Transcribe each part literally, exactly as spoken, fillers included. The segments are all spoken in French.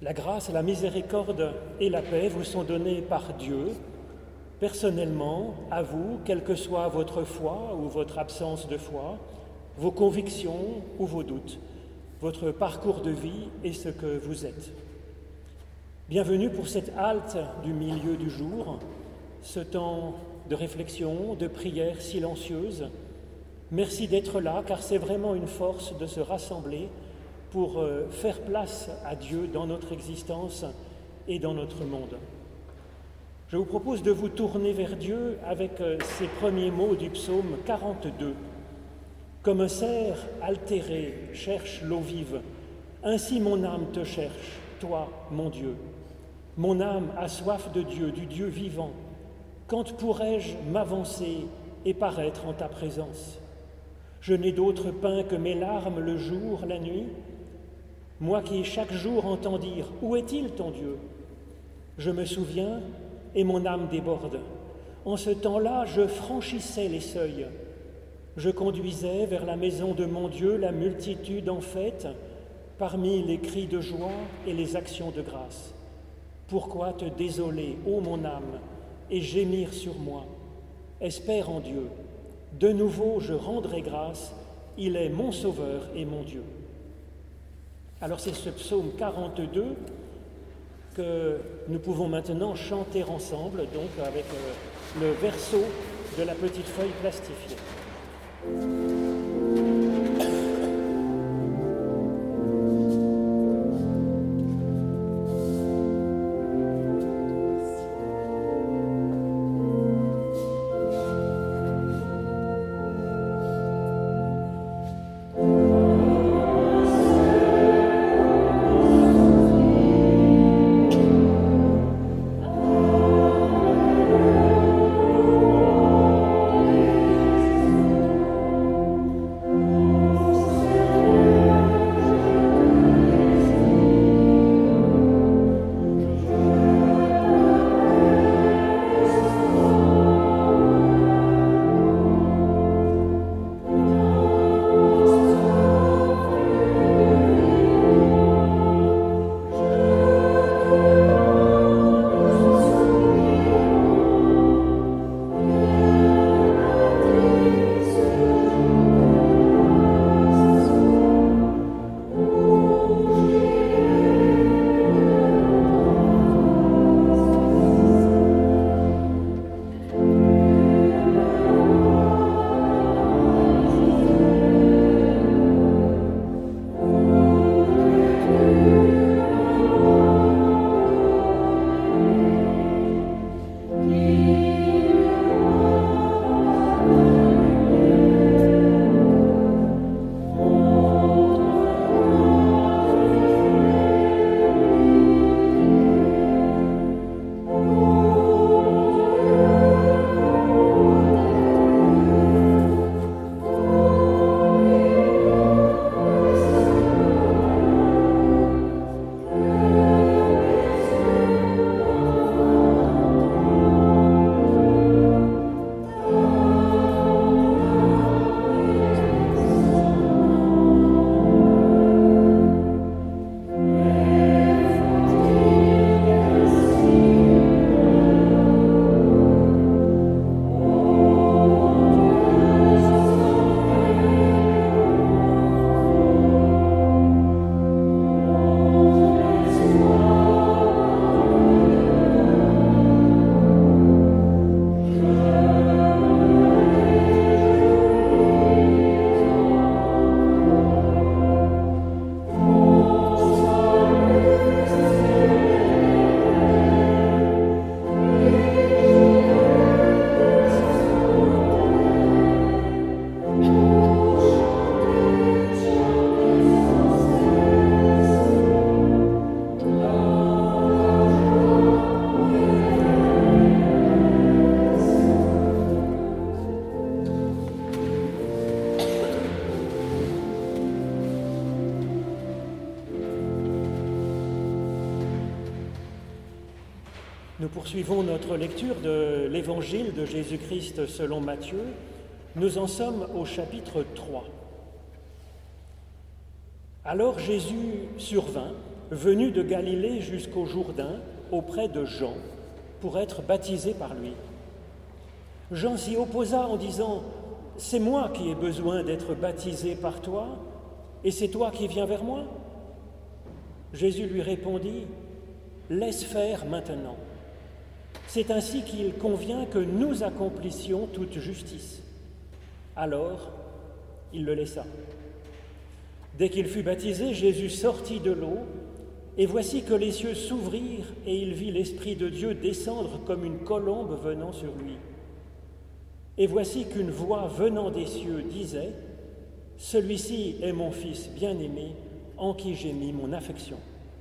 La grâce, la miséricorde et la paix vous sont données par Dieu, personnellement, à vous, quelle que soit votre foi ou votre absence de foi, vos convictions ou vos doutes, votre parcours de vie et ce que vous êtes. Bienvenue pour cette halte du milieu du jour, ce temps de réflexion, de prière silencieuse. Merci d'être là, car c'est vraiment une force de se rassembler pour faire place à Dieu dans notre existence et dans notre monde. Je vous propose de vous tourner vers Dieu avec ces premiers mots du psaume quarante-deux. Comme un cerf altéré cherche l'eau vive, ainsi mon âme te cherche, toi, mon Dieu. Mon âme a soif de Dieu, du Dieu vivant. Quand pourrais-je m'avancer et paraître en ta présence? Je n'ai d'autre pain que mes larmes le jour, la nuit. Moi qui chaque jour entends dire « Où est-il ton Dieu ?» Je me souviens et mon âme déborde. En ce temps-là, je franchissais les seuils. Je conduisais vers la maison de mon Dieu la multitude en fête, parmi les cris de joie et les actions de grâce. Pourquoi te désoler, ô mon âme, et gémir sur moi? Espère en Dieu. De nouveau, je rendrai grâce. Il est mon Sauveur et mon Dieu. Alors c'est ce psaume quarante-deux que nous pouvons maintenant chanter ensemble, donc avec euh, le verso de la petite feuille plastifiée. Nous poursuivons notre lecture de l'Évangile de Jésus-Christ selon Matthieu. Nous en sommes au chapitre trois. Alors Jésus survint venu de Galilée jusqu'au Jourdain auprès de Jean pour être baptisé par lui. Jean s'y opposa en disant « C'est moi qui ai besoin d'être baptisé par toi, et c'est toi qui viens vers moi ?» Jésus lui répondit « Laisse faire maintenant. C'est ainsi qu'il convient que nous accomplissions toute justice. » Alors, il le laissa. Dès qu'il fut baptisé, Jésus sortit de l'eau, et voici que les cieux s'ouvrirent, et il vit l'Esprit de Dieu descendre comme une colombe venant sur lui. Et voici qu'une voix venant des cieux disait « Celui-ci est mon Fils bien-aimé, en qui j'ai mis mon affection. »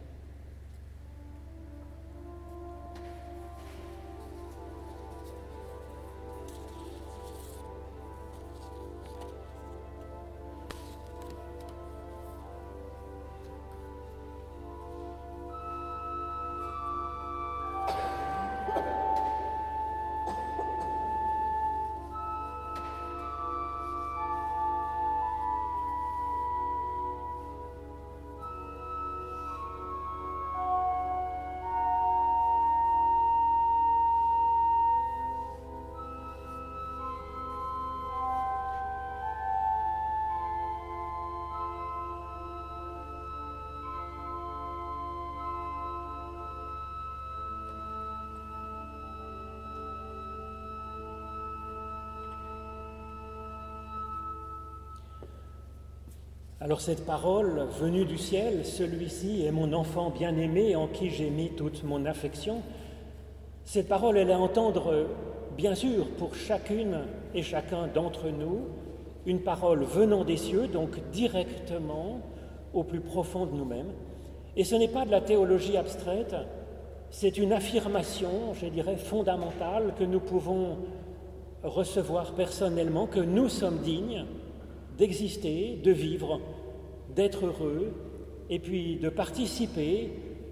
Alors cette parole venue du ciel, celui-ci est mon enfant bien-aimé en qui j'ai mis toute mon affection, cette parole elle est à entendre bien sûr pour chacune et chacun d'entre nous, une parole venant des cieux, donc directement au plus profond de nous-mêmes. Et ce n'est pas de la théologie abstraite, c'est une affirmation, je dirais, fondamentale que nous pouvons recevoir personnellement, que nous sommes dignes d'exister, de vivre, d'être heureux, et puis de participer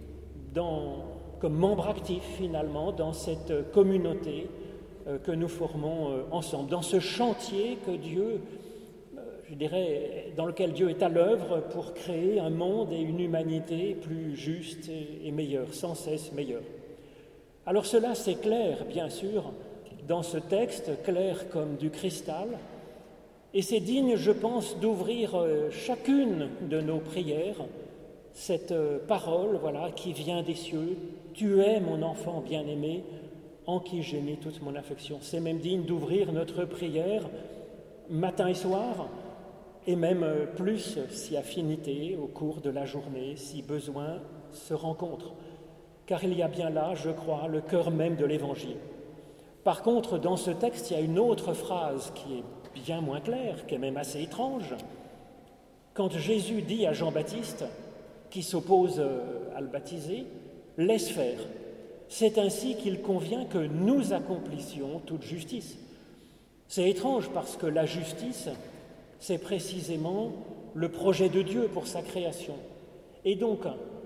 dans, comme membre actif finalement dans cette communauté euh, que nous formons euh, ensemble, dans ce chantier que Dieu, euh, je dirais, dans lequel Dieu est à l'œuvre pour créer un monde et une humanité plus juste et, et meilleure, sans cesse meilleure. Alors cela c'est clair, bien sûr, dans ce texte, clair comme du cristal. Et c'est digne, je pense, d'ouvrir chacune de nos prières, cette parole, voilà, qui vient des cieux. Tu es mon enfant bien-aimé, en qui j'ai mis toute mon affection. C'est même digne d'ouvrir notre prière matin et soir, et même plus, si affinité, au cours de la journée, si besoin se rencontre. Car il y a bien là, je crois, le cœur même de l'Évangile. Par contre, dans ce texte, il y a une autre phrase qui est bien moins clair, qui est même assez étrange. Quand Jésus dit à Jean-Baptiste, qui s'oppose à le baptiser, « Laisse faire, c'est ainsi qu'il convient que nous accomplissions toute justice. » C'est étrange parce que la justice, c'est précisément le projet de Dieu pour sa création. Et donc,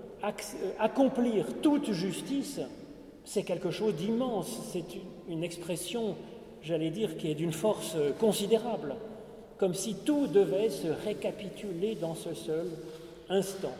accomplir toute justice, c'est quelque chose d'immense, c'est une expression, j'allais dire, qui est d'une force considérable, comme si tout devait se récapituler dans ce seul instant.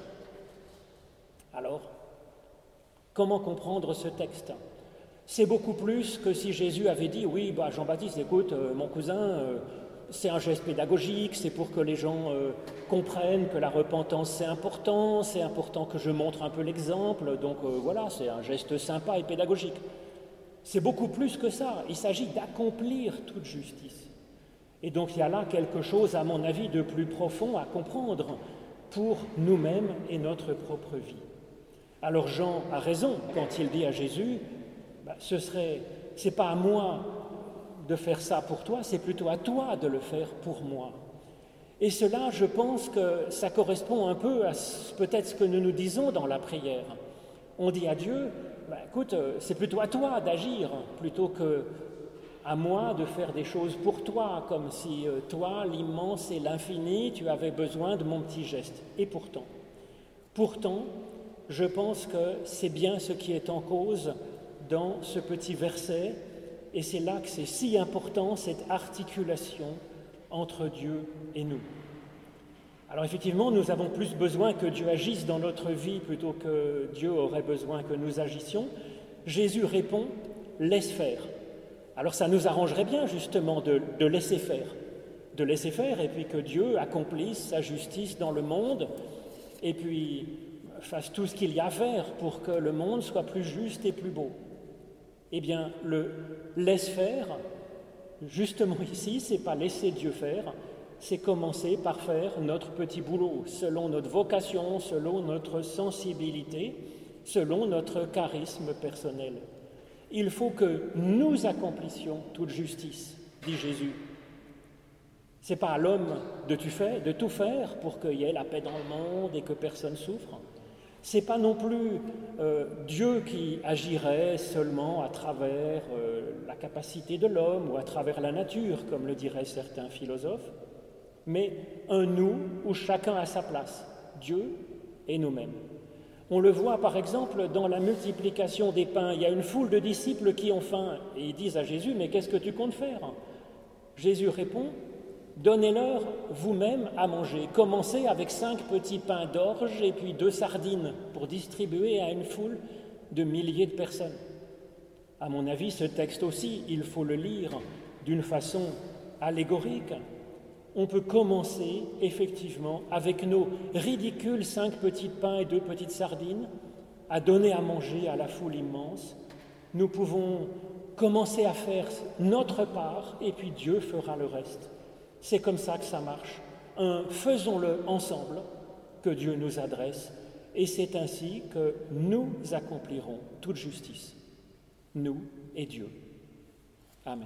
Alors, comment comprendre ce texte ? C'est beaucoup plus que si Jésus avait dit « Oui, bah, Jean-Baptiste, écoute, euh, mon cousin, euh, c'est un geste pédagogique, c'est pour que les gens euh, comprennent que la repentance c'est important, c'est important que je montre un peu l'exemple, donc euh, voilà, c'est un geste sympa et pédagogique. » C'est beaucoup plus que ça, il s'agit d'accomplir toute justice. Et donc il y a là quelque chose, à mon avis, de plus profond à comprendre pour nous-mêmes et notre propre vie. Alors Jean a raison quand il dit à Jésus, bah, ce serait, c'est pas à moi de faire ça pour toi, c'est plutôt à toi de le faire pour moi. Et cela, je pense que ça correspond un peu à peut-être ce que nous nous disons dans la prière. On dit à Dieu, bah, écoute, c'est plutôt à toi d'agir, plutôt que à moi de faire des choses pour toi, comme si euh, toi, l'immense et l'infini, tu avais besoin de mon petit geste. Et pourtant, pourtant, je pense que c'est bien ce qui est en cause dans ce petit verset, et c'est là que c'est si important, cette articulation entre Dieu et nous. Alors effectivement, nous avons plus besoin que Dieu agisse dans notre vie plutôt que Dieu aurait besoin que nous agissions. Jésus répond « laisse faire ». Alors ça nous arrangerait bien justement de, de laisser faire, de laisser faire et puis que Dieu accomplisse sa justice dans le monde et puis fasse tout ce qu'il y a à faire pour que le monde soit plus juste et plus beau. Eh bien, le « laisse faire », justement ici, c'est pas laisser Dieu faire, c'est commencer par faire notre petit boulot, selon notre vocation, selon notre sensibilité, selon notre charisme personnel. Il faut que nous accomplissions toute justice, dit Jésus. Ce n'est pas à l'homme de tout faire, de tout faire pour qu'il y ait la paix dans le monde et que personne souffre. Ce n'est pas non plus euh, Dieu qui agirait seulement à travers euh, la capacité de l'homme ou à travers la nature, comme le diraient certains philosophes, mais un nous où chacun a sa place, Dieu et nous-mêmes. On le voit par exemple dans la multiplication des pains. Il y a une foule de disciples qui ont faim et ils disent à Jésus « Mais qu'est-ce que tu comptes faire ?» Jésus répond « Donnez-leur vous-même à manger. Commencez avec cinq petits pains d'orge et puis deux sardines pour distribuer à une foule de milliers de personnes. » À mon avis, ce texte aussi, il faut le lire d'une façon allégorique. On peut commencer effectivement avec nos ridicules cinq petits pains et deux petites sardines à donner à manger à la foule immense. Nous pouvons commencer à faire notre part et puis Dieu fera le reste. C'est comme ça que ça marche. Un faisons-le ensemble que Dieu nous adresse et c'est ainsi que nous accomplirons toute justice. Nous et Dieu. Amen.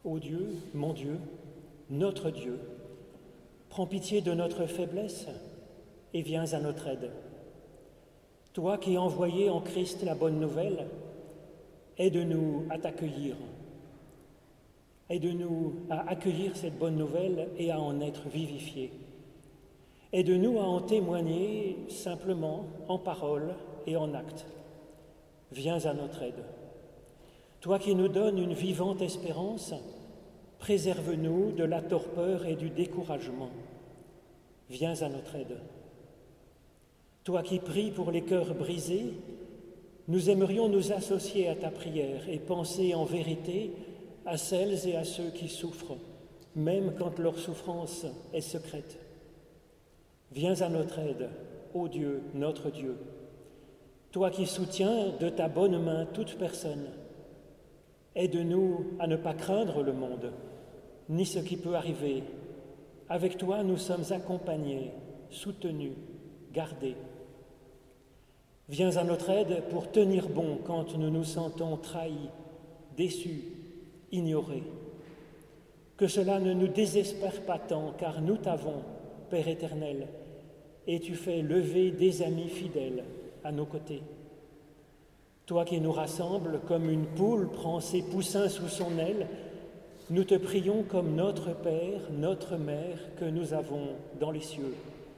Ô Dieu, mon Dieu, notre Dieu, prends pitié de notre faiblesse et viens à notre aide. Toi qui as envoyé en Christ la bonne nouvelle, aide-nous à t'accueillir. Aide-nous à accueillir cette bonne nouvelle et à en être vivifiés. Aide-nous à en témoigner simplement en parole et en acte. Viens à notre aide. Toi qui nous donnes une vivante espérance, préserve-nous de la torpeur et du découragement. Viens à notre aide. Toi qui pries pour les cœurs brisés, nous aimerions nous associer à ta prière et penser en vérité à celles et à ceux qui souffrent, même quand leur souffrance est secrète. Viens à notre aide, ô Dieu, notre Dieu. Toi qui soutiens de ta bonne main toute personne, aide-nous à ne pas craindre le monde, ni ce qui peut arriver. Avec toi, nous sommes accompagnés, soutenus, gardés. Viens à notre aide pour tenir bon quand nous nous sentons trahis, déçus, ignorés. Que cela ne nous désespère pas tant, car nous t'avons, Père éternel, et tu fais lever des amis fidèles à nos côtés. Toi qui nous rassembles comme une poule prend ses poussins sous son aile, nous te prions comme notre Père, notre Mère que nous avons dans les cieux.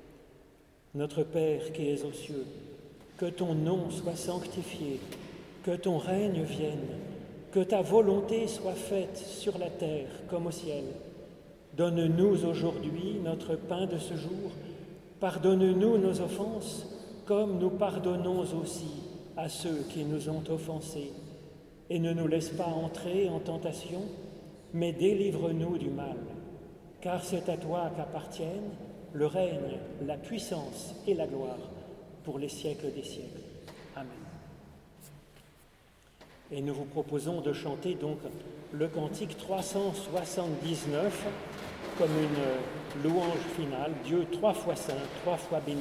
Notre Père qui es aux cieux, que ton nom soit sanctifié, que ton règne vienne, que ta volonté soit faite sur la terre comme au ciel. Donne-nous aujourd'hui notre pain de ce jour. Pardonne-nous nos offenses, comme nous pardonnons aussi à ceux qui nous ont offensés. Et ne nous laisse pas entrer en tentation, mais délivre-nous du mal. Car c'est à toi qu'appartiennent le règne, la puissance et la gloire pour les siècles des siècles. Amen. Et nous vous proposons de chanter donc le cantique trois cent soixante-dix-neuf comme une louange finale, Dieu trois fois saint, trois fois béni.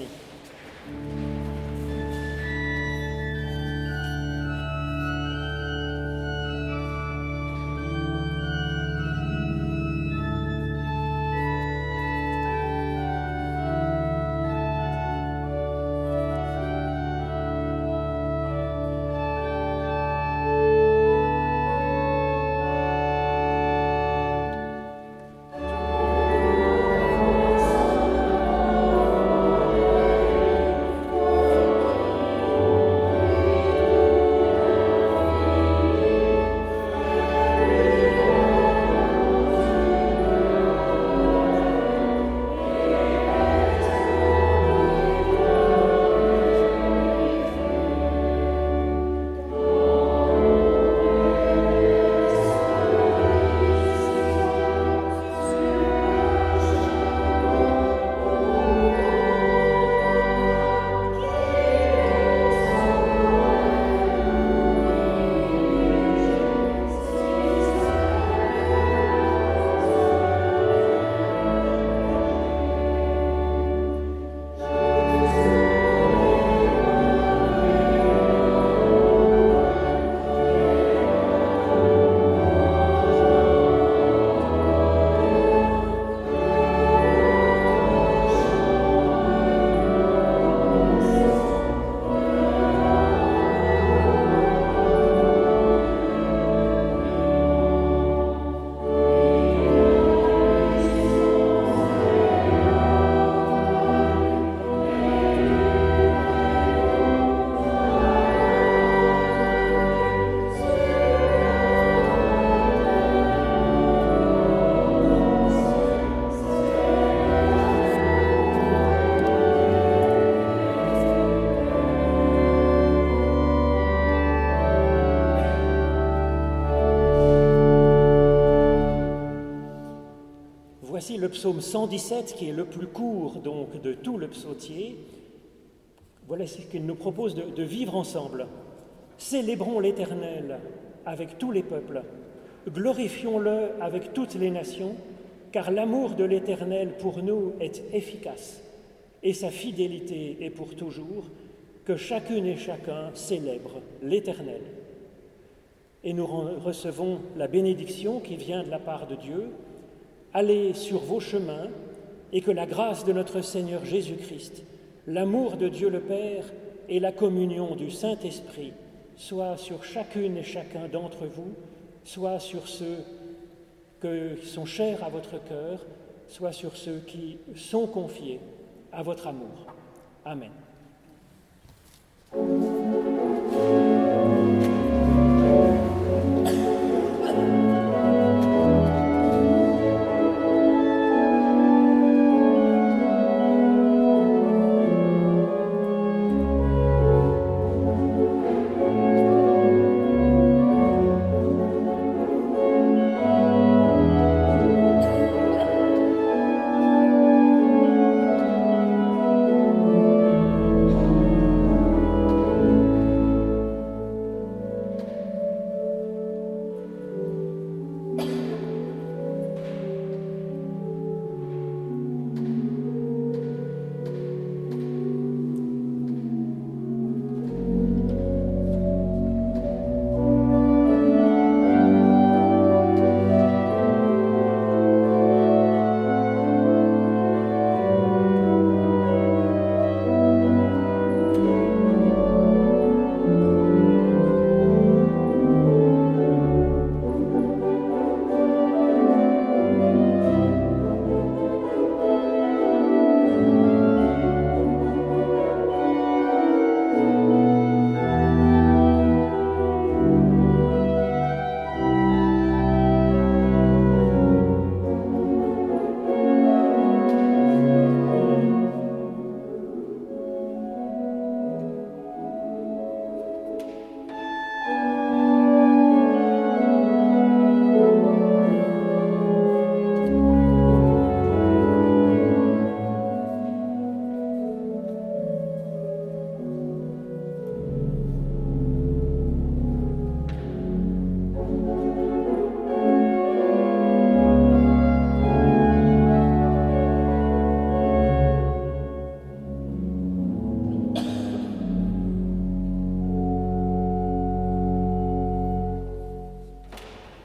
Voici le psaume cent dix-sept, qui est le plus court donc de tout le psautier. Voilà ce qu'il nous propose de, de vivre ensemble. Célébrons l'Éternel avec tous les peuples, glorifions-le avec toutes les nations, car l'amour de l'Éternel pour nous est efficace, et sa fidélité est pour toujours, que chacune et chacun célèbre l'Éternel. et nous recevons la bénédiction qui vient de la part de Dieu. Allez sur vos chemins et que la grâce de notre Seigneur Jésus-Christ, l'amour de Dieu le Père et la communion du Saint-Esprit soient sur chacune et chacun d'entre vous, soit sur ceux qui sont chers à votre cœur, soit sur ceux qui sont confiés à votre amour. Amen.